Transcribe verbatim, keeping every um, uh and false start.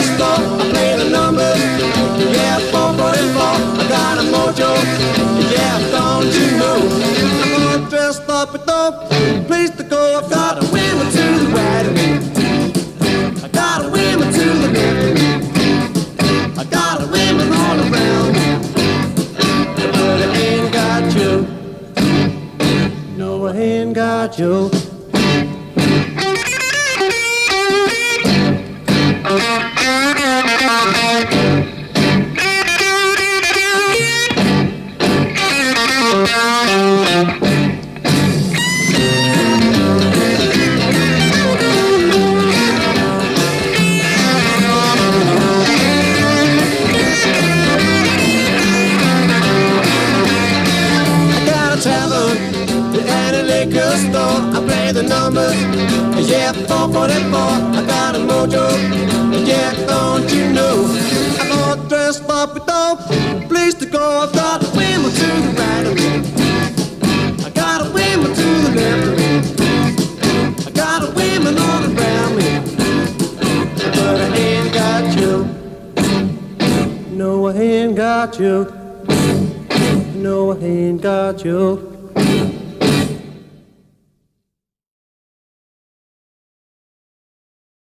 store. I play the numbers, yeah, four forty-four. I got a mojo, yeah, don't you know? I'm all dressed up with no place to go. I've got a women to the right of me, I got a women to the left of me, I got a women all around me, but I ain't got you. No, I ain't got you. I play the numbers, yeah, four forty-four. I got a mojo, yeah, don't you know? I'm all dressed up with no place to go. I've got a women to the right of me, I got a women to the left of me, I got a women all around me, but I ain't got you. No, I ain't got you. No, I ain't got you.